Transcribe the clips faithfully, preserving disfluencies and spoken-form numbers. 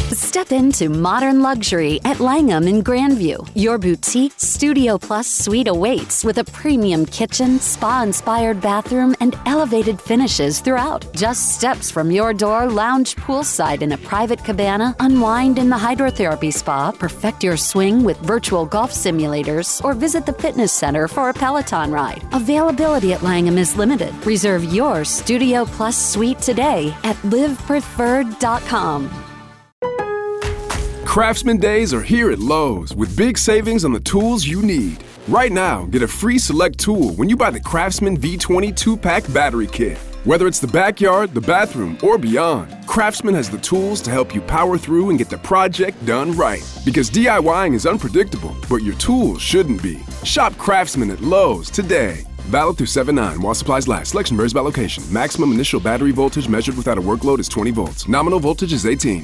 Step into modern luxury at Langham in Grandview. Your boutique Studio Plus suite awaits with a premium kitchen, spa-inspired bathroom, and elevated finishes throughout. Just steps from your door, lounge poolside in a private cabana, unwind in the hydrotherapy spa, perfect your swing with virtual golf simulators, or visit the fitness center for a Peloton ride. Availability at Langham is limited. Reserve your Studio Plus suite today at live preferred dot com. Craftsman Days are here at Lowe's with big savings on the tools you need. Right now, get a free select tool when you buy the Craftsman V twenty two-pack battery kit. Whether it's the backyard, the bathroom, or beyond, Craftsman has the tools to help you power through and get the project done right. Because DIYing is unpredictable, but your tools shouldn't be. Shop Craftsman at Lowe's today. Valid through seven nine while supplies last. Selection varies by location. Maximum initial battery voltage measured without a workload is twenty volts. Nominal voltage is eighteen.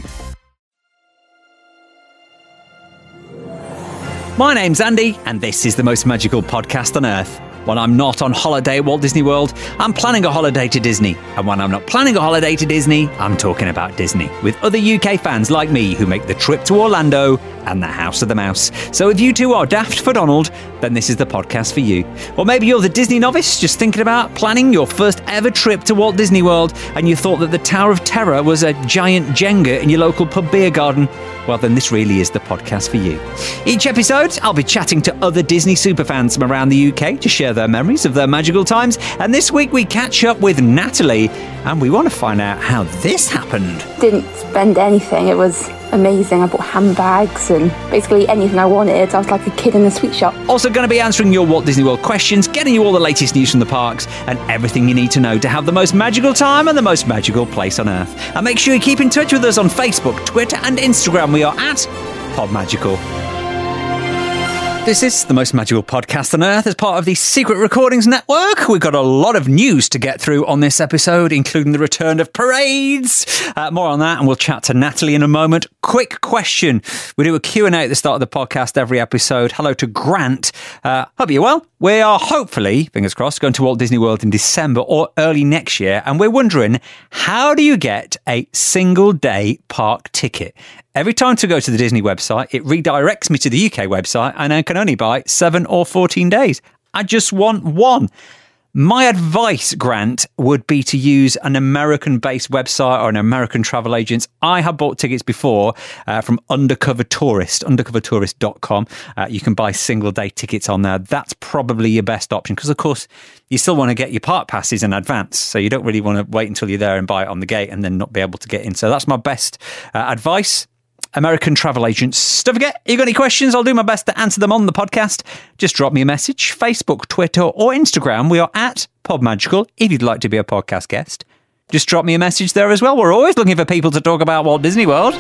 My name's Andy, and this is the most magical podcast on earth. When I'm not on holiday at Walt Disney World, I'm planning a holiday to Disney. And when I'm not planning a holiday to Disney, I'm talking about Disney with other U K fans like me who make the trip to Orlando and the House of the Mouse. So if you too are daft for Donald, then this is the podcast for you. Or maybe you're the Disney novice just thinking about planning your first ever trip to Walt Disney World and you thought that the Tower of Terror was a giant Jenga in your local pub beer garden. Well, then this really is the podcast for you. Each episode, I'll be chatting to other Disney superfans from around the U K to share their memories of their magical times. And this week we catch up with Natalie and we want to find out how this happened. Didn't spend anything. It was amazing. I bought handbags and basically anything I wanted. I was like a kid in a sweet shop. Also going to be answering your Walt Disney World questions, getting you all the latest news from the parks and everything you need to know to have the most magical time and the most magical place on earth. And make sure you keep in touch with us on Facebook, Twitter and Instagram. We are at PodMagical. This is the most magical podcast on earth as part of the Secret Recordings Network. We've got a lot of news to get through on this episode, including the return of parades. Uh, more on that, and we'll chat to Natalie in a moment. Quick question. We do a Q and A at the start of the podcast every episode. Hello to Grant. Uh, hope you're well. We are hopefully, fingers crossed, going to Walt Disney World in December or early next year. And we're wondering, how do you get a single day park ticket? Every time to go to the Disney website, it redirects me to the U K website and I can only buy seven or fourteen days. I just want one. My advice, Grant, would be to use an American-based website or an American travel agent. I have bought tickets before uh, from Undercover Tourist, undercover tourist dot com. Uh, you can buy single-day tickets on there. That's probably your best option because, of course, you still want to get your park passes in advance. So you don't really want to wait until you're there and buy it on the gate and then not be able to get in. So that's my best uh, advice. American travel agents. Don't forget, if you've got any questions, I'll do my best to answer them on the podcast. Just drop me a message, Facebook, Twitter, or Instagram. We are at PodMagical if you'd like to be a podcast guest. Just drop me a message there as well. We're always looking for people to talk about Walt Disney World.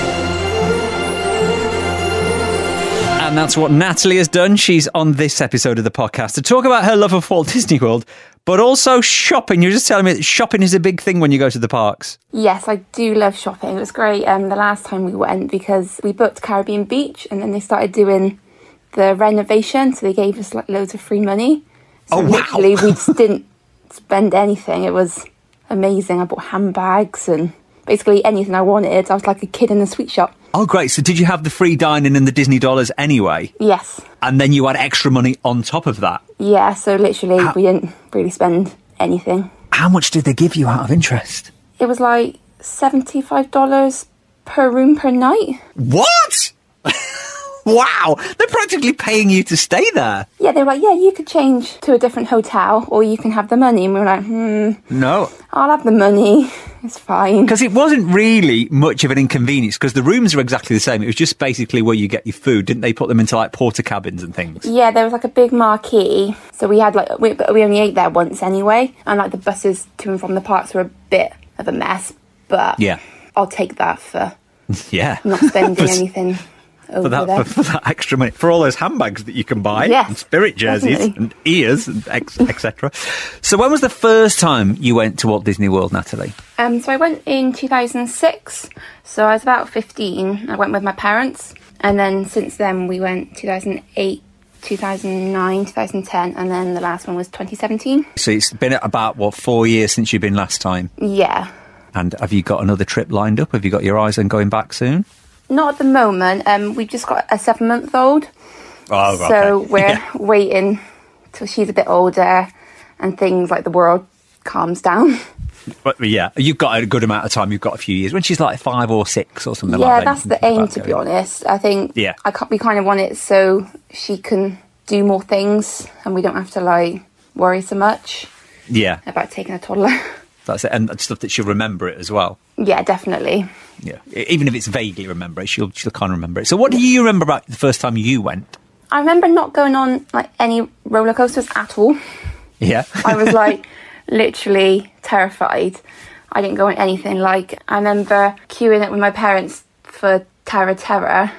And that's what Natalie has done. She's on this episode of the podcast to talk about her love of Walt Disney World, but also shopping. You're just telling me that shopping is a big thing when you go to the parks. Yes, I do love shopping. It was great um, the last time we went because we booked Caribbean Beach and then they started doing the renovation. So they gave us like loads of free money. So oh, wow. literally we just didn't spend anything. It was amazing. I bought handbags and basically anything I wanted. I was like a kid in a sweet shop. Oh, great. So did you have the free dining and the Disney dollars anyway? Yes. And then you had extra money on top of that? Yeah, so literally how, we didn't really spend anything. How much did they give you out of interest? It was like seventy-five dollars per room per night. What? Wow, they're practically paying you to stay there. Yeah, they were like, yeah, you could change to a different hotel or you can have the money. And we were like, hmm. No. I'll have the money. It's fine. Because it wasn't really much of an inconvenience because the rooms are exactly the same. It was just basically where you get your food. Didn't they put them into like porta cabins and things? Yeah, there was like a big marquee. So we had like, we, we only ate there once anyway. And like the buses to and from the parks were a bit of a mess. But yeah, I'll take that for yeah. not spending anything. For that, for, for that extra money, for all those handbags that you can buy, yes, and spirit jerseys definitely. and ears, and et cetera. So, when was the first time you went to Walt Disney World, Natalie? Um, so I went in two thousand six. So I was about fifteen. I went with my parents, and then since then we went two thousand eight, two thousand nine, two thousand ten, and then the last one was twenty seventeen. So it's been about what four years since you've been last time? Yeah. And have you got another trip lined up? Have you got your eyes on going back soon? Not at the moment. Um, we've just got a seven-month-old. Oh, okay. So we're Yeah. waiting till she's a bit older and things like the world calms down. But yeah, you've got a good amount of time. You've got a few years. When she's like five or six or something Yeah, like that. that's the aim, to be honest. I think Yeah. I can't, we kind of want it so she can do more things and we don't have to, like, worry so much Yeah, about taking a toddler. that's it. And stuff that she'll remember it as well. Yeah, definitely. Yeah, E- even if it's vaguely remember it, she'll she'll kind of remember it. So, what do you remember about the first time you went? I remember not going on, like, any roller coasters at all. Yeah, I was, like, literally terrified. I didn't go on anything. Like, I remember queuing up with my parents for Terra Terra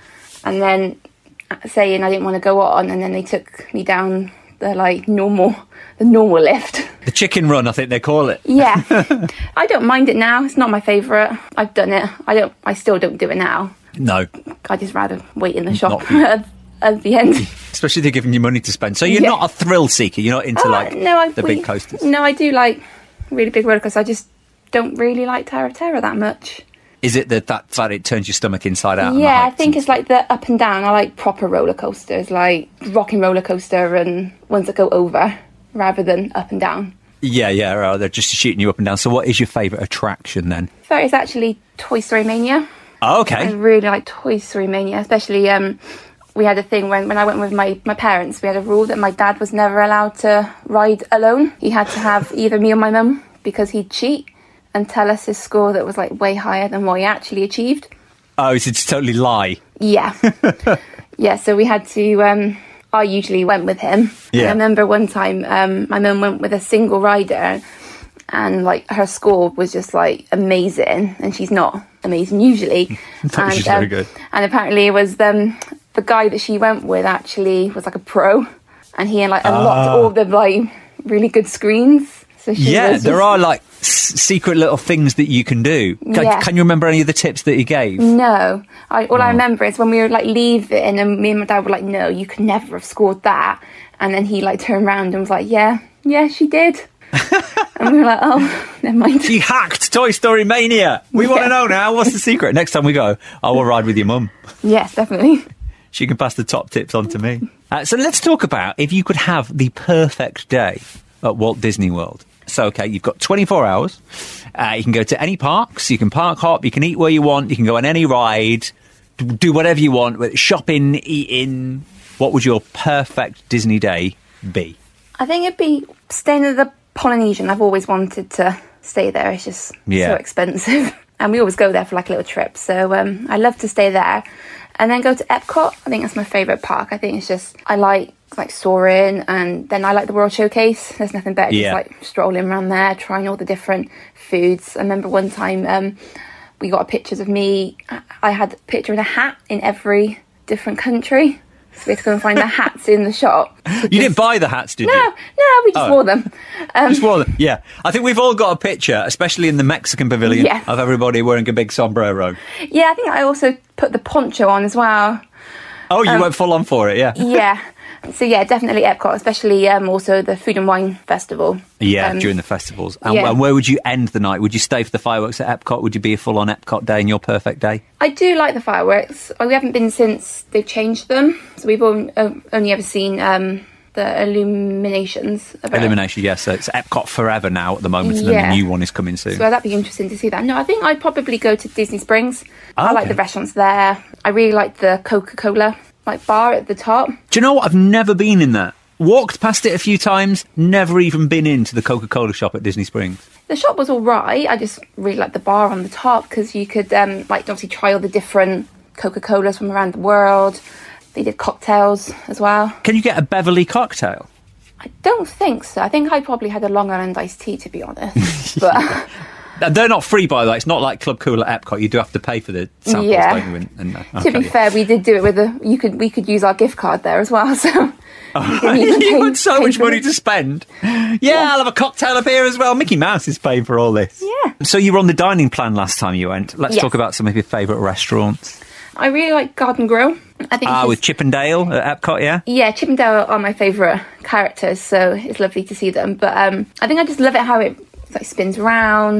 and then saying I didn't want to go on, and then they took me down the, like, normal the normal lift. the chicken run, I think they call it. Yeah. I don't mind it now. It's not my favourite. I've done it. I don't I still don't do it now. No, I'd just rather wait in the shop Not- at, at the end. especially if they're giving you money to spend. So you're Yeah. not a thrill seeker. You're not into Uh, like no, I, the we- big coasters. No, I do like really big roller coasters. I just don't really like Terra Terra that much. Is it that that that it turns your stomach inside out? and the Yeah, I heights think and it's like the up and down. I like proper roller coasters, like rocking roller coaster and ones that go over rather than up and down. Yeah, yeah, right, they're just shooting you up and down. So what is your favourite attraction then? So it's actually Toy Story Mania. Oh, I okay. really like Toy Story Mania, especially um, we had a thing when, when I went with my, my parents, we had a rule that my dad was never allowed to ride alone. He had to have either me or my mum because he'd cheat and tell us his score that was like way higher than what he actually achieved. Oh, so it's totally lie. Yeah. Yeah, so we had to, um, I usually went with him. Yeah. And I remember one time um, my mum went with a single rider and like her score was just like amazing, and she's not amazing usually. and, she's very um, good. And apparently it was um, the guy that she went with actually was like a pro, and he had like unlocked Ah. all the like really good screens. So she Yeah, was there just- are like s- secret little things that you can do. Can, Yeah. can you remember any of the tips that he gave? No, I, all I Oh. remember is when we were like leaving, and me and my dad were like, "No, you could never have scored that." And then he like turned around and was like, "Yeah, yeah, she did." And we were like, "Oh, never mind." She hacked Toy Story Mania. We want Yeah. to know now. What's the secret? Next time we go, I will ride with your mum. Yes, definitely. She can pass the top tips on to me. Uh, so let's talk about if you could have the perfect day at Walt Disney World. So, okay, you've got twenty-four hours. Uh, you can go to any parks. You can park hop. You can eat where you want. You can go on any ride. d- Do whatever you want. whether it's shopping, eating. What would your perfect Disney day be? I think it'd be staying at the Polynesian. I've always wanted to stay there. It's just Yeah. so expensive. And we always go there for like a little trip. So um, I love to stay there. And then go to Epcot. I think that's my favourite park. I think it's just, I like like soaring, and then I like the World Showcase. There's nothing better Yeah. just like strolling around there, trying all the different foods. I remember one time um, we got pictures of me. I- I had a picture in a hat in every different country. So we had to go and find the hats in the shop. You didn't buy the hats, did No, you? no, we just Oh. wore them. Um, Just wore them. Yeah. I think we've all got a picture, especially in the Mexican pavilion, Yes. of everybody wearing a big sombrero. yeah, I think I also put the poncho on as well. Oh, you Um, went full on for it, yeah? Yeah. So yeah, definitely Epcot, especially um, also the Food and Wine Festival. Yeah, Um, during the festivals. And, yeah. and where would you end the night? Would you stay for the fireworks at Epcot? Would you be a full-on Epcot day in your perfect day? I do like the fireworks. We haven't been since they've changed them, so we've only, only ever seen um, the illuminations. of it. Illumination, yes. So it's Epcot forever now at the moment, and then Yeah. the new one is coming soon. So that'd be interesting to see that. No, I think I'd probably go to Disney Springs. I like Okay. the restaurants there. I really like the Coca-Cola like bar at the top. Do you know what? I've never been in that. Walked past it a few times, never even been into the Coca-Cola shop at Disney Springs. The shop was all right. I just really liked the bar on the top because you could um, like obviously try all the different Coca-Colas from around the world. They did cocktails as well. Can you get a Beverly cocktail? I don't think so. I think I probably had a Long Island iced tea, to be honest. But Uh, They're not free, by the way. It's not like Club Cool at Epcot. You do have to pay for the samples, Yeah. don't you? And, and, uh, to okay. be fair, we did do it with a. You could we could use our gift card there as well. So you can you even pay- had so pay much for money it. to spend. Yeah, I'll have a cocktail up here as well. Mickey Mouse is paying for all this. Yeah. So you were on the dining plan last time you went. Let's Yes. talk about some of your favourite restaurants. I really like Garden Grill. I think Ah, it's with just- Chip and Dale at Epcot, yeah? yeah, Chip and Dale are my favourite characters, so it's lovely to see them. But um, I think I just love it how it like spins around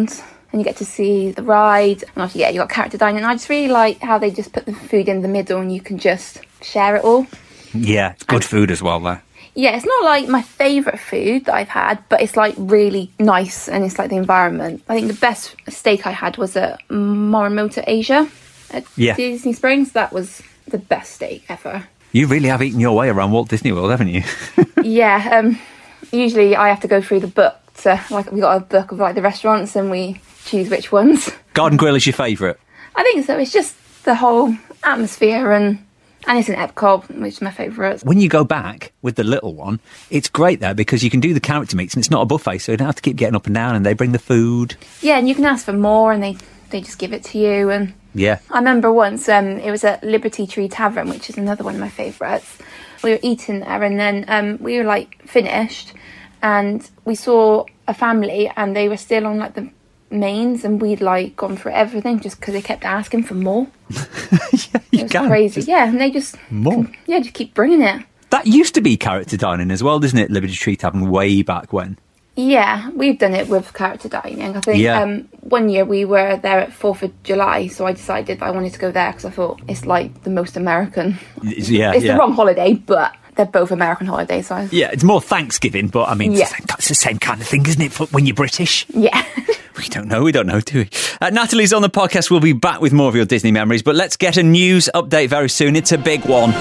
and you get to see the ride. And obviously, yeah, you got character dining. And I just really like how they just put the food in the middle and you can just share it all. Yeah, good and, food as well there. Yeah, it's not like my favourite food that I've had, but it's like really nice and it's like the environment. I think the best steak I had was at Morimoto Asia at yeah. Disney Springs. That was the best steak ever. You really have eaten your way around Walt Disney World, haven't you? yeah, um, usually I have to go through the book. To, like we got a book of like the restaurants and we choose which ones. Garden Grill is your favourite? I think so. It's just the whole atmosphere and... And it's in Epcot, which is my favourite. When you go back with the little one, it's great there because you can do the character meets and it's not a buffet, so you don't have to keep getting up and down and they bring the food. Yeah, and you can ask for more and they, they just give it to you. And yeah. I remember once, um, it was at Liberty Tree Tavern, which is another one of my favourites. We were eating there and then um, we were like finished and we saw a family and they were still on like the mains and we'd like gone for everything just because they kept asking for more. yeah, you it was can. crazy. Yeah, and they just more. Can, yeah, just keep bringing it. That used to be character dining as well, doesn't it? Liberty Tree Tavern way back when. Yeah, we've done it with character dining. I think yeah. um, one year we were there at fourth of July, so I decided that I wanted to go there because I thought it's like the most American. It's, yeah, it's yeah. the wrong holiday, but they're both American holidays. So I... Yeah, it's more Thanksgiving, but I mean, yeah. it's, the same, it's the same kind of thing, isn't it, for when you're British? Yeah. We don't know, we don't know, do we? Uh, Natalie's on the podcast. We'll be back with more of your Disney memories, but let's get a news update very soon. It's a big one.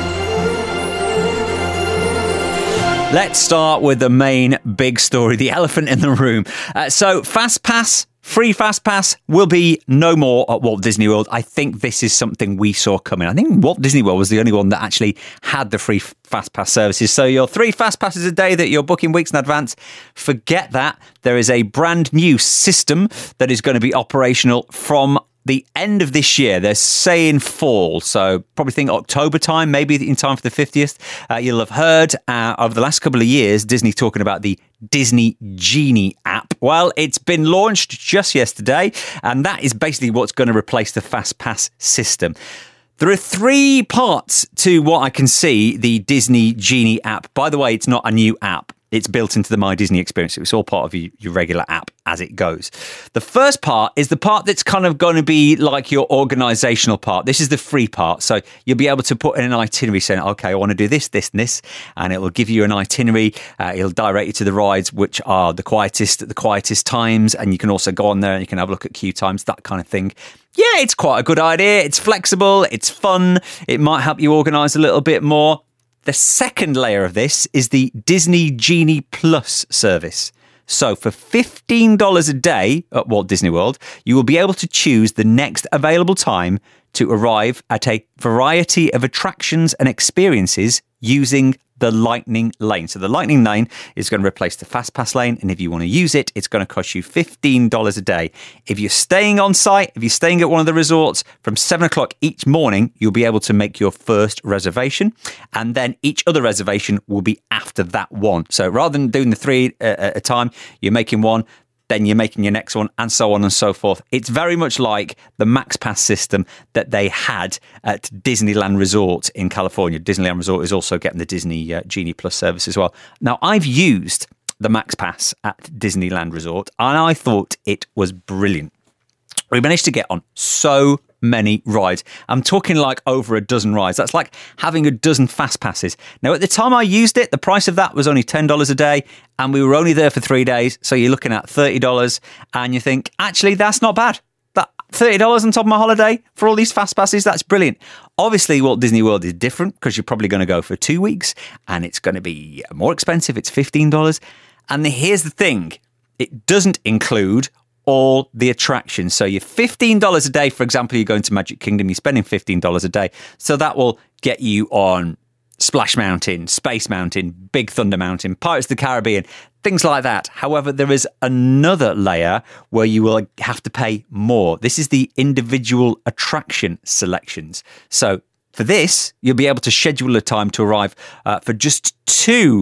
Let's start with the main big story, the elephant in the room. Uh, so, FastPass, free FastPass will be no more at Walt Disney World. I think this is something we saw coming. I think Walt Disney World was the only one that actually had the free FastPass services. So your three FastPasses a day that you're booking weeks in advance, forget that. There is a brand new system that is going to be operational from the end of this year. They're saying fall, so probably think October time, maybe in time for the fiftieth. Uh, you'll have heard uh, over the last couple of years, Disney talking about the Disney Genie app. Well, it's been launched just yesterday, and that is basically what's going to replace the FastPass system. There are three parts to what I can see, the Disney Genie app. By the way, it's not a new app. It's built into the My Disney experience. It's all part of your, your regular app as it goes. The first part is the part that's kind of going to be like your organisational part. This is the free part. So you'll be able to put in an itinerary saying, okay, I want to do this, this and this. And it will give you an itinerary. Uh, it'll direct you to the rides, which are the quietest at the quietest times. And you can also go on there and you can have a look at queue times, that kind of thing. Yeah, it's quite a good idea. It's flexible. It's fun. It might help you organise a little bit more. The second layer of this is the Disney Genie Plus service. So for fifteen dollars a day at Walt Disney World, you will be able to choose the next available time to arrive at a variety of attractions and experiences using the Lightning Lane. So the Lightning Lane is going to replace the FastPass lane, and if you want to use it, it's going to cost you fifteen dollars a day. If you're staying on site, if you're staying at one of the resorts, from seven o'clock each morning, you'll be able to make your first reservation, and then each other reservation will be after that one. So rather than doing the three at a time, you're making one, then you're making your next one, and so on and so forth. It's very much like the MaxPass system that they had at Disneyland Resort in California. Disneyland Resort is also getting the Disney uh, Genie Plus service as well. Now, I've used the MaxPass at Disneyland Resort, and I thought it was brilliant. We managed to get on so many rides. I'm talking like over a dozen rides. That's like having a dozen fast passes. Now, at the time I used it, the price of that was only ten dollars a day, and we were only there for three days. So you're looking at thirty dollars, and you think, actually, that's not bad. That thirty dollars on top of my holiday for all these fast passes, that's brilliant. Obviously, Walt Disney World is different because you're probably going to go for two weeks, and it's going to be more expensive. It's fifteen dollars. And here's the thing. It doesn't include all the attractions. So you're fifteen dollars a day. For example, you're going to Magic Kingdom, you're spending fifteen dollars a day. So that will get you on Splash Mountain, Space Mountain, Big Thunder Mountain, Pirates of the Caribbean, things like that. However, there is another layer where you will have to pay more. This is the individual attraction selections. So for this, you'll be able to schedule a time to arrive uh, for just two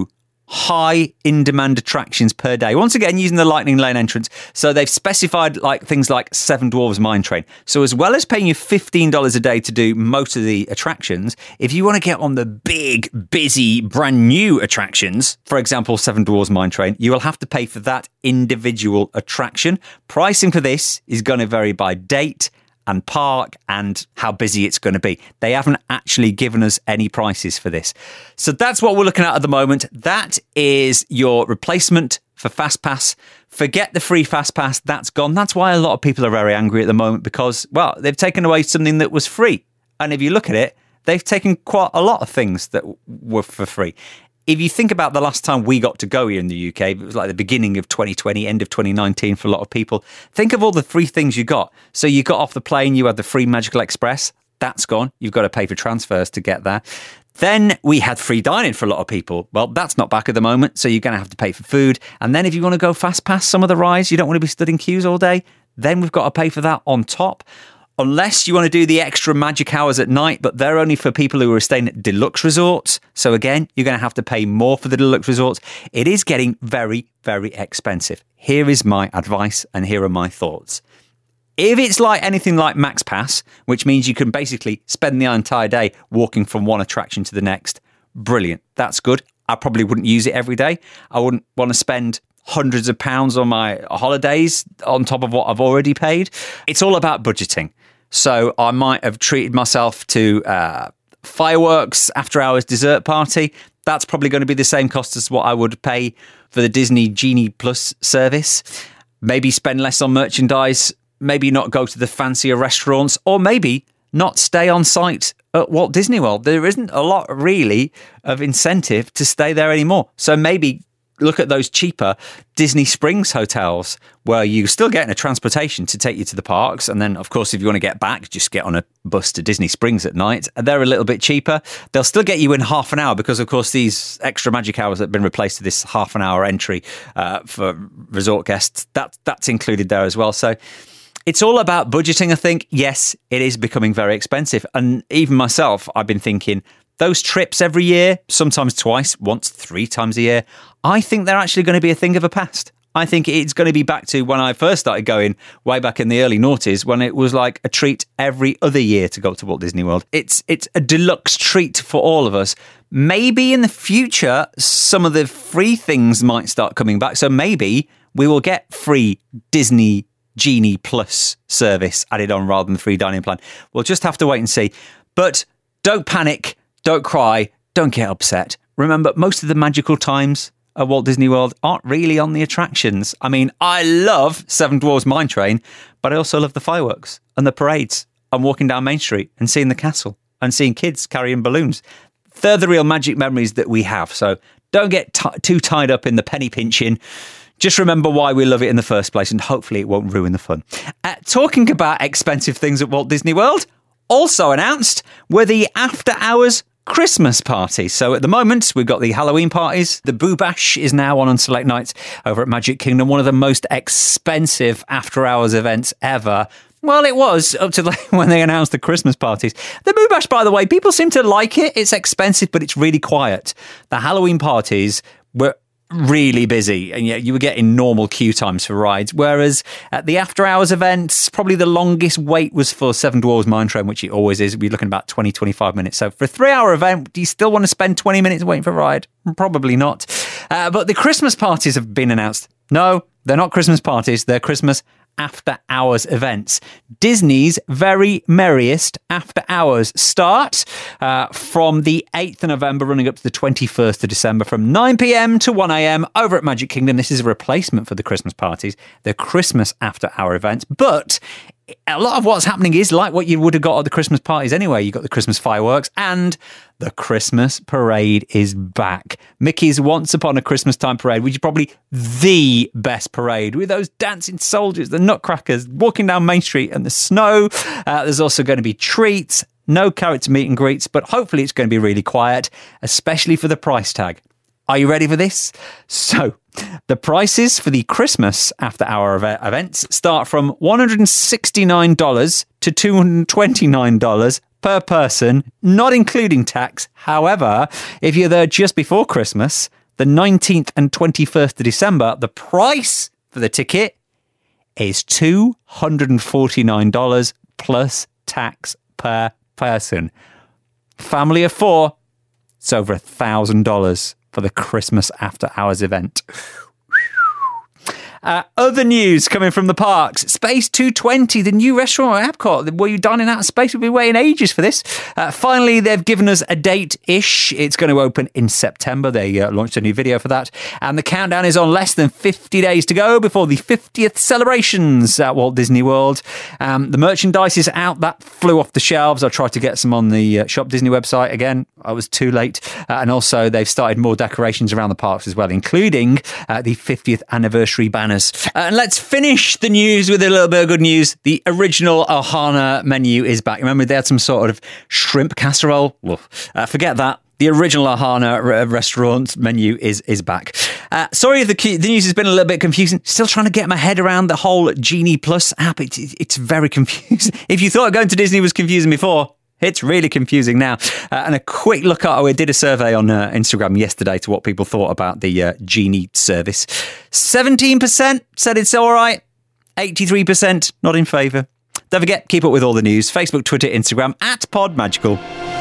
high in-demand attractions per day. Once again, using the Lightning Lane entrance. So they've specified like things like Seven Dwarfs Mine Train. So as well as paying you fifteen dollars a day to do most of the attractions, if you want to get on the big, busy, brand new attractions, for example, Seven Dwarfs Mine Train, you will have to pay for that individual attraction. Pricing for this is going to vary by date and park and how busy it's going to be. They haven't actually given us any prices for this. So that's what we're looking at at the moment. That is your replacement for FastPass. Forget the free FastPass. That's gone. That's why a lot of people are very angry at the moment because, well, they've taken away something that was free. And if you look at it, they've taken quite a lot of things that were for free. If you think about the last time we got to go here in the U K, it was like the beginning of twenty twenty, end of twenty nineteen for a lot of people. Think of all the free things you got. So you got off the plane, you had the free Magical Express. That's gone. You've got to pay for transfers to get there. Then we had free dining for a lot of people. Well, that's not back at the moment, so you're going to have to pay for food. And then if you want to go fast past some of the rides, you don't want to be stood in queues all day, then we've got to pay for that on top. Unless you want to do the extra magic hours at night, but they're only for people who are staying at deluxe resorts. So again, you're going to have to pay more for the deluxe resorts. It is getting very, very expensive. Here is my advice and here are my thoughts. If it's like anything like Max Pass, which means you can basically spend the entire day walking from one attraction to the next, brilliant. That's good. I probably wouldn't use it every day. I wouldn't want to spend hundreds of pounds on my holidays on top of what I've already paid. It's all about budgeting. So I might have treated myself to uh, fireworks, after hours dessert party. That's probably going to be the same cost as what I would pay for the Disney Genie Plus service. Maybe spend less on merchandise, maybe not go to the fancier restaurants, or maybe not stay on site at Walt Disney World. There isn't a lot really of incentive to stay there anymore. So maybe look at those cheaper Disney Springs hotels where you're still getting a transportation to take you to the parks. And then, of course, if you want to get back, just get on a bus to Disney Springs at night. They're a little bit cheaper. They'll still get you in half an hour because, of course, these extra magic hours that have been replaced with this half an hour entry uh, for resort guests, that, that's included there as well. So it's all about budgeting, I think. Yes, it is becoming very expensive. And even myself, I've been thinking, those trips every year, sometimes twice, once, three times a year, I think they're actually going to be a thing of the past. I think it's going to be back to when I first started going, way back in the early noughties, when it was like a treat every other year to go to Walt Disney World. It's it's a deluxe treat for all of us. Maybe in the future, some of the free things might start coming back. So maybe we will get free Disney Genie Plus service added on rather than the free dining plan. We'll just have to wait and see. But don't panic. Don't cry. Don't get upset. Remember, most of the magical times at Walt Disney World aren't really on the attractions. I mean, I love Seven Dwarfs Mine Train, but I also love the fireworks and the parades and walking down Main Street and seeing the castle and seeing kids carrying balloons. They're the real magic memories that we have. So don't get t- too tied up in the penny pinching. Just remember why we love it in the first place, and hopefully it won't ruin the fun. Uh, talking about expensive things at Walt Disney World, also announced were the after-hours Christmas party. So at the moment, we've got the Halloween parties. The Boo Bash is now on on select nights over at Magic Kingdom, one of the most expensive after-hours events ever. Well, it was up to when they announced the Christmas parties. The Boo Bash, by the way, people seem to like it. It's expensive, but it's really quiet. The Halloween parties were really busy, and yet you were getting normal queue times for rides, whereas at the after hours events, probably the longest wait was for Seven Dwarfs Mine Train, which it always is. We're looking about twenty, twenty-five minutes. So for a three hour event, do you still want to spend twenty minutes waiting for a ride? Probably not. Uh, but the Christmas parties have been announced. No, they're not Christmas parties. They're Christmas after hours events. Disney's very merriest after hours start uh, from the eighth of November running up to the twenty-first of December from nine p.m. to one a.m. over at Magic Kingdom. This is a replacement for the Christmas parties, the Christmas after hour events. But a lot of what's happening is like what you would have got at the Christmas parties anyway. You got the Christmas fireworks and the Christmas parade is back. Mickey's Once Upon a Christmas Time parade, which is probably the best parade with those dancing soldiers, the nutcrackers walking down Main Street and the snow. Uh, there's also going to be treats, no character meet and greets, but hopefully it's going to be really quiet, especially for the price tag. Are you ready for this? So, the prices for the Christmas after hour ev- events start from one hundred sixty-nine dollars to two hundred twenty-nine dollars per person, not including tax. However, if you're there just before Christmas, the nineteenth and twenty-first of December, the price for the ticket is two hundred forty-nine dollars plus tax per person. Family of four, it's over one thousand dollars for the Christmas After Hours event. Uh, other news coming from the parks. Space two twenty, the new restaurant at Epcot. Were you dining out of space? We've been waiting ages for this. Uh, finally, they've given us a date-ish. It's going to open in September. They uh, launched a new video for that. And the countdown is on less than fifty days to go before the fiftieth celebrations at Walt Disney World. Um, the merchandise is out. That flew off the shelves. I tried to get some on the uh, Shop Disney website. Again, I was too late. Uh, and also, they've started more decorations around the parks as well, including uh, the fiftieth anniversary banner. Uh, and let's finish the news with a little bit of good news. The original Ohana menu is back. Remember, they had some sort of shrimp casserole? Well, uh, forget that. The original Ohana re- restaurant menu is is back. Uh, sorry if the, the news has been a little bit confusing. Still trying to get my head around the whole Genie Plus app. It, it, it's very confusing. If you thought going to Disney was confusing before, it's really confusing now. Uh, and a quick look at, oh, we did a survey on uh, Instagram yesterday to what people thought about the uh, Genie service. seventeen percent said it's all right. eighty-three percent not in favour. Don't forget, keep up with all the news. Facebook, Twitter, Instagram, at Pod Magical.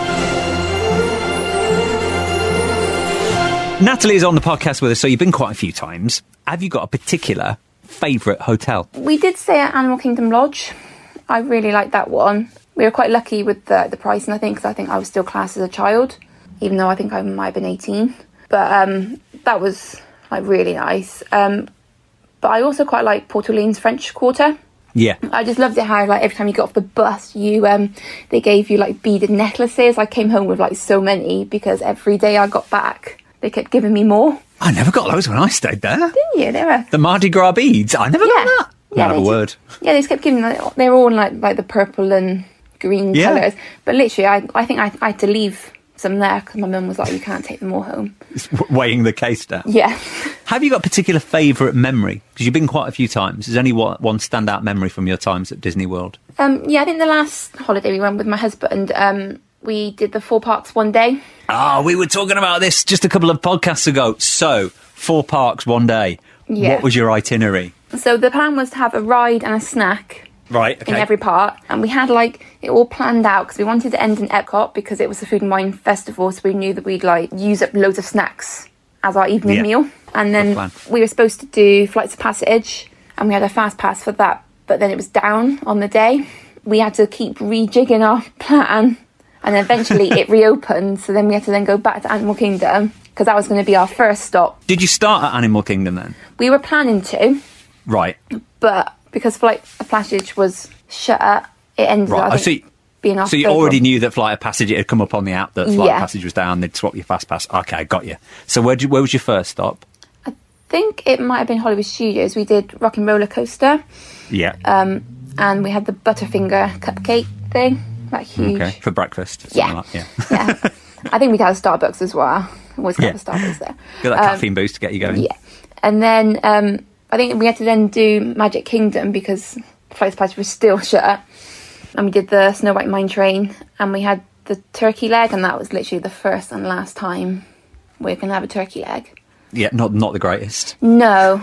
Natalie is on the podcast with us, so you've been quite a few times. Have you got a particular favourite hotel? We did stay at Animal Kingdom Lodge. I really liked that one. We were quite lucky with the, the pricing, I think, because I think I was still classed as a child, even though I think I might have been eighteen. But um, that was like really nice. Um, but I also quite like Port Orleans French Quarter. Yeah. I just loved it how like every time you got off the bus, you um, they gave you like beaded necklaces. I came home with like so many because every day I got back, they kept giving me more. I never got those when I stayed there. Didn't you? They were the Mardi Gras beads. I never yeah. got that. Yeah, Not a word. Yeah, they just kept giving. Like, they were all in, like like the purple and green yeah. colours, but literally I, I think I, I had to leave some there because my mum was like, you can't take them all home. It's weighing the case down. Yeah. Have you got a particular favourite memory? Because you've been quite a few times. Is there any one, one standout memory from your times at Disney World? Um, yeah, I think the last holiday we went with my husband, um, we did the four parks one day. Ah, oh, we were talking about this just a couple of podcasts ago. So, four parks one day. Yeah. What was your itinerary? So the plan was to have a ride and a snack. Right, okay. In every part, and we had like it all planned out because we wanted to end in Epcot because it was the Food and Wine Festival, so we knew that we'd like use up loads of snacks as our evening yeah. meal. And then we were supposed to do Flights of Passage, and we had a fast pass for that, but then it was down on the day. We had to keep rejigging our plan, and then eventually it reopened, so then we had to then go back to Animal Kingdom because that was going to be our first stop. Did you start at Animal Kingdom then? We were planning to. Right. But because Flight of Passage was shut, it ended right. up I think, so you, being our So you already one. knew that Flight of Passage, it had come up on the app that Flight yeah. of Passage was down, they'd swap your fast pass. Okay, got you. So where, did you, where was your first stop? I think it might have been Hollywood Studios. We did Rock and Roller Coaster. Yeah. Um, and we had the Butterfinger cupcake thing. That huge. Okay, for breakfast. Yeah. Like, yeah. yeah. I think we'd had a Starbucks as well. Always got yeah. the Starbucks there. Got that um, caffeine boost to get you going. Yeah. And then um, I think we had to then do Magic Kingdom because Flight of Passage was still shut. And we did the Snow White Mine Train, and we had the turkey leg, and that was literally the first and last time we're going to have a turkey leg. Yeah, not not the greatest. No,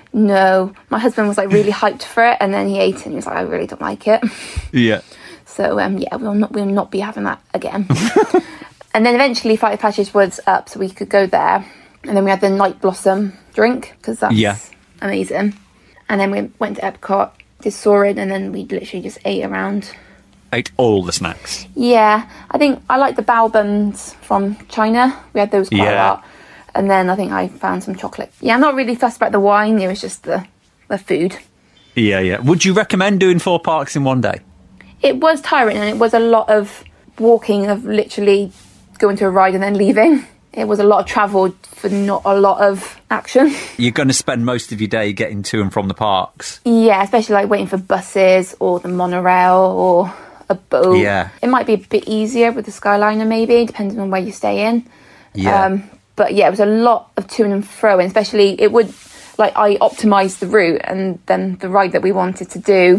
no. My husband was like really hyped for it, and then he ate it, and he was like, I really don't like it. Yeah. So um, yeah, we'll not we'll not be having that again. And then eventually Flight of Passage was up, so we could go there. And then we had the Night Blossom drink, because that's yeah. amazing. And then we went to Epcot, did Soarin', and then we literally just ate around. Ate all the snacks. Yeah, I think I like the bao buns from China. We had those quite yeah. a lot. And then I think I found some chocolate. Yeah, I'm not really fussed about the wine. It was just the, the food. Yeah, yeah. Would you recommend doing four parks in one day? It was tiring, and it was a lot of walking, of literally going to a ride and then leaving. It was a lot of travel for not a lot of action. You're going to spend most of your day getting to and from the parks. Yeah, especially like waiting for buses or the monorail or a boat. Yeah. It might be a bit easier with the Skyliner maybe, depending on where you stay in. Yeah. Um, but yeah, it was a lot of to and fro, and especially it would, like I optimised the route, and then the ride that we wanted to do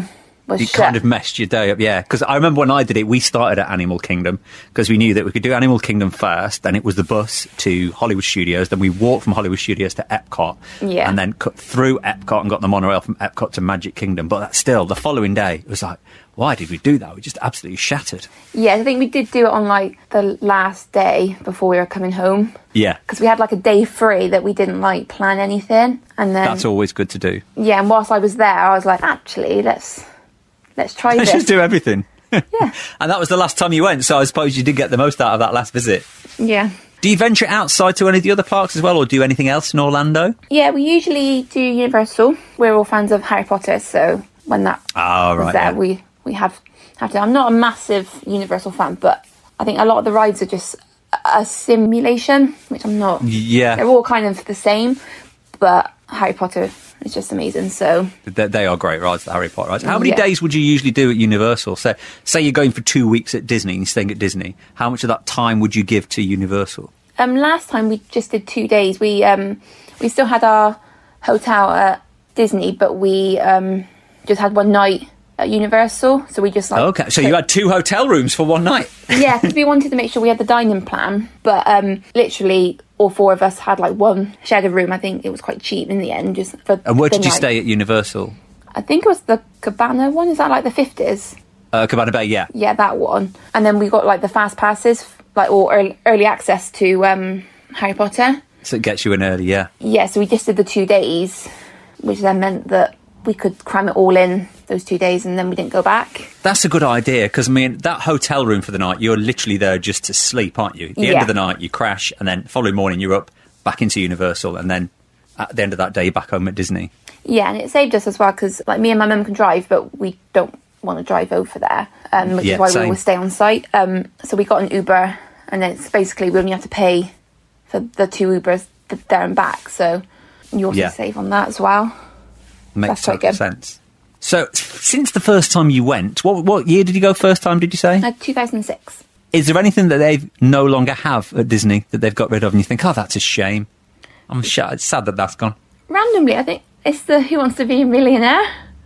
was You shut. kind of messed your day up, yeah. Because I remember when I did it, we started at Animal Kingdom because we knew that we could do Animal Kingdom first, then it was the bus to Hollywood Studios, then we walked from Hollywood Studios to Epcot, Yeah. and then cut through Epcot and got the monorail from Epcot to Magic Kingdom. But that's still, the following day, it was like, why did we do that? We just absolutely shattered. Yeah, I think we did do it on like the last day before we were coming home. Yeah. Because we had like a day free that we didn't like plan anything. And then, That's always good to do. yeah, and whilst I was there, I was like, actually, let's let's try Let's this. just do everything. Yeah. And that was the last time you went, so I suppose you did get the most out of that last visit. Yeah. Do you venture outside to any of the other parks as well, or do anything else in Orlando? Yeah, we usually do Universal. We're all fans of Harry Potter, so when that Oh, was right, there, yeah. we, we have, have to. I'm not a massive Universal fan, but I think a lot of the rides are just a simulation, which I'm not. Yeah. They're all kind of the same, but Harry Potter is just amazing, so... They, they are great rides, the Harry Potter rides. How many Yeah. days would you usually do at Universal? So, say you're going for two weeks at Disney and you're staying at Disney. How much of that time would you give to Universal? Um, last time we just did two days. We um, we still had our hotel at Disney, but we um, just had one night at Universal. So we just like Okay, so you had two hotel rooms for one night. yeah, because we wanted to make sure we had the dining plan. But um, literally, all four of us had like one shared room. I think it was quite cheap in the end. Just for And where the did you night. stay at Universal? I think it was the Cabana one. Is that like the fifties? Uh, Cabana Bay, yeah. Yeah, that one. And then we got like the fast passes, like or early, early access to um, Harry Potter. So it gets you in early, yeah. Yeah, so we just did the two days, which then meant that we could cram it all in those two days and then we didn't go back. That's a good idea, because, I mean, that hotel room for the night, you're literally there just to sleep, aren't you? At the end Yeah. of the night, you crash, and then the following morning you're up, back into Universal, and then at the end of that day, you're back home at Disney. Yeah, and it saved us as well because, like, me and my mum can drive, but we don't want to drive over there, um, which Yeah, is why same. we always stay on site. Um, so we got an Uber, and then it's basically we only have to pay for the two Ubers th- there and back. So you also Yeah. save on that as well. Makes That's quite total good. sense. So, since the first time you went, what what year did you go first time, did you say? Uh, two thousand six. Is there anything that they no longer have at Disney that they've got rid of and you think, oh, that's a shame? I'm sh- it's sad that that's gone. Randomly, I think it's the Who Wants to Be a Millionaire.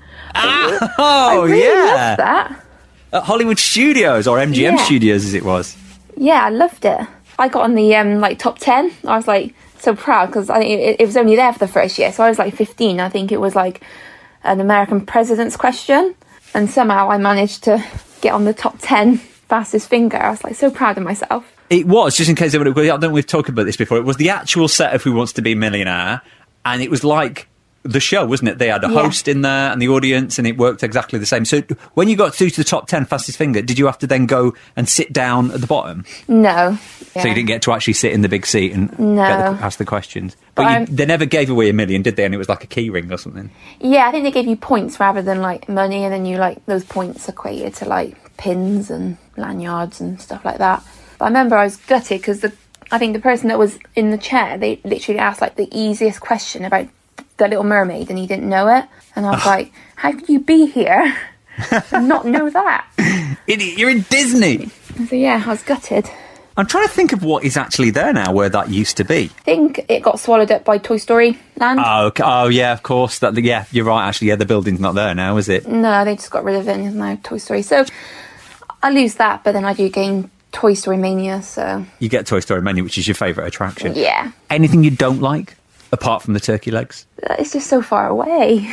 Oh, I really yeah. loved that. At Hollywood Studios, or M G M Yeah. Studios as it was. Yeah, I loved it. I got on the um, like top ten. I was like so proud because I think it, it was only there for the first year. So I was like fifteen. I think it was like an American president's question, and somehow I managed to get on the top ten fastest finger. I was like so proud of myself. It was, just in case everyone, I don't know if we've talked about this before, it was the actual set of Who Wants to Be a Millionaire, and it was like the show, wasn't it? They had a Yeah. host in there and the audience, and it worked exactly the same. So when you got through to the top ten fastest finger, did you have to then go and sit down at the bottom? No, So you didn't get to actually sit in the big seat and No. get the, ask the questions. But, But you, I'm- they never gave away a million, did they? And it was like a key ring or something. Yeah, I think they gave you points rather than like money, and then you like those points equated to like pins and lanyards and stuff like that. But I remember I was gutted because the I think the person that was in the chair, they literally asked like the easiest question about the Little Mermaid, and he didn't know it, and I was like, how could you be here and not know that? Idiot, you're in Disney! So yeah, I was gutted. I'm trying to think of what is actually there now where that used to be. I think it got swallowed up by Toy Story Land. Oh, okay. Oh, yeah, of course. That, yeah, you're right. Actually, yeah, the building's not there now, is it? No, they just got rid of it, and it's now Toy Story. So I lose that, but then I do gain Toy Story Mania, so You get Toy Story Mania, which is your favourite attraction. yeah. Anything you don't like, apart from the turkey legs? It's just so far away.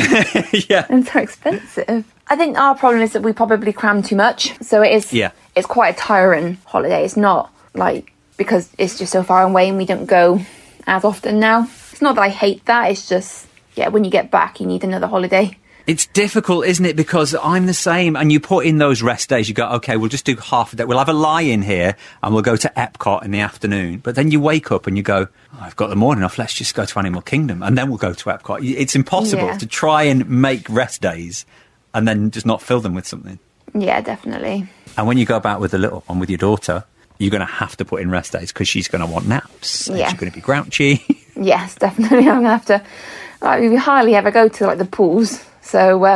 Yeah. And so expensive. I think our problem is that we probably cram too much. So it is Yeah. it's quite a tiring holiday. It's not like because it's just so far away and we don't go as often now. It's not that I hate that, it's just yeah, when you get back you need another holiday. It's difficult, isn't it? Because I'm the same, and you put in those rest days, you go, okay, we'll just do half a day. We'll have a lie-in here, and we'll go to Epcot in the afternoon. But then you wake up and you go, oh, I've got the morning off, let's just go to Animal Kingdom, and then we'll go to Epcot. It's impossible Yeah. to try and make rest days and then just not fill them with something. Yeah, definitely. And when you go about with the little one, with your daughter, you're going to have to put in rest days because she's going to want naps. And Yeah. she's going to be grouchy. Yes, definitely. I'm gonna have to like we hardly ever go to like the pools. So um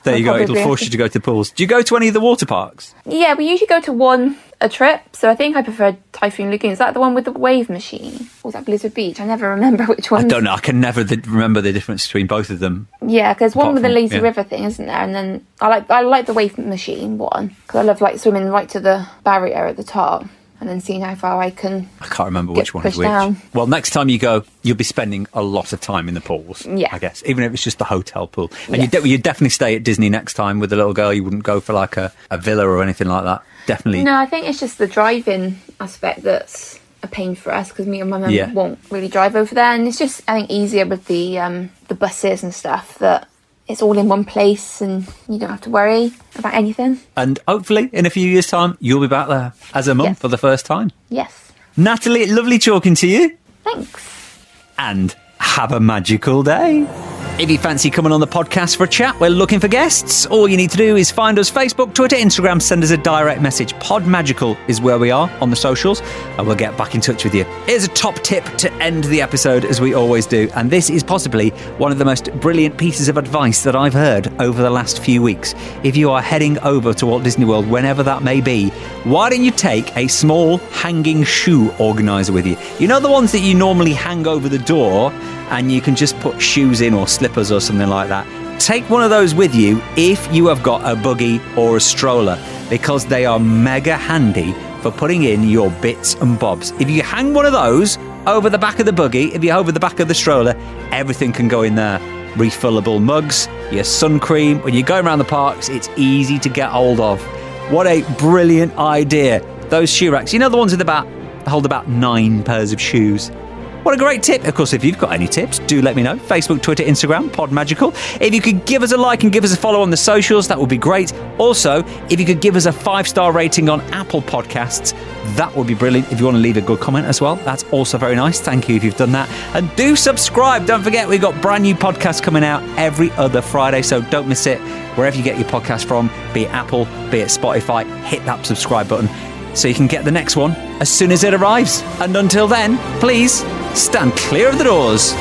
There you go. Probably. It'll force you to go to the pools. Do you go to any of the water parks? Yeah, we usually go to one a trip, so I think I prefer Typhoon Lagoon. Is that the one with the wave machine? Or was that Blizzard Beach? I never remember which one. I don't know. I can never th- remember the difference between both of them. Yeah, because one Apart with the from- lazy yeah. river thing, isn't there? And then I like I like the wave machine one because I love like swimming right to the barrier at the top and then seeing how far I can. I can't remember Get which one is pushed which. down. Well, next time you go, you'll be spending a lot of time in the pools. Yeah. I guess, even if it's just the hotel pool. And Yes. you de- you'd definitely stay at Disney next time with the little girl. You wouldn't go for like a, a villa or anything like that. Definitely. No, I think it's just the driving aspect that's a pain for us because me and my mum Yeah. won't really drive over there, and it's just I think easier with the um, the buses and stuff that it's all in one place and you don't have to worry about anything. And hopefully, in a few years' time, you'll be back there as a mum Yes. for the first time. Yes, Natalie, lovely talking to you. thanks. And have a magical day. If you fancy coming on the podcast for a chat, we're looking for guests. All you need to do is find us Facebook, Twitter, Instagram, send us a direct message. Pod Magical is where we are on the socials, and we'll get back in touch with you. Here's a top tip to end the episode, as we always do, and this is possibly one of the most brilliant pieces of advice that I've heard over the last few weeks. If you are heading over to Walt Disney World, whenever that may be, why don't you take a small hanging shoe organiser with you? You know the ones that you normally hang over the door, and you can just put shoes in or slippers or something like that. Take one of those with you if you have got a buggy or a stroller, because they are mega handy for putting in your bits and bobs. If you hang one of those over the back of the buggy, if you're over the back of the stroller, everything can go in there. Refillable mugs, your sun cream. When you're going around the parks, it's easy to get hold of. What a brilliant idea. Those shoe racks, you know the ones with about hold about nine pairs of shoes. What a great tip. Of course, if you've got any tips, do let me know. Facebook, Twitter, Instagram, Pod Magical. If you could give us a like and give us a follow on the socials, that would be great. Also, if you could give us a five-star rating on Apple Podcasts, that would be brilliant. If you want to leave a good comment as well, that's also very nice. Thank you if you've done that. And do subscribe. Don't forget, we've got brand new podcasts coming out every other Friday, so don't miss it. Wherever you get your podcast from, be it Apple, be it Spotify, hit that subscribe button so you can get the next one as soon as it arrives. And until then, please stand clear of the doors.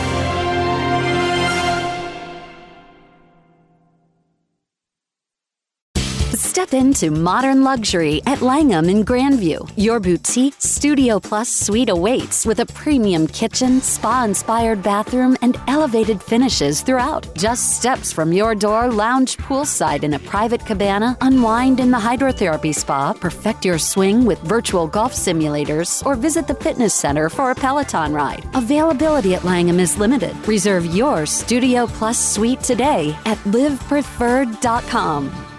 Step into modern luxury at Langham in Grandview. Your boutique Studio Plus suite awaits with a premium kitchen, spa-inspired bathroom, and elevated finishes throughout. Just steps from your door, lounge poolside in a private cabana, unwind in the hydrotherapy spa, perfect your swing with virtual golf simulators, or visit the fitness center for a Peloton ride. Availability at Langham is limited. Reserve your Studio Plus suite today at live preferred dot com.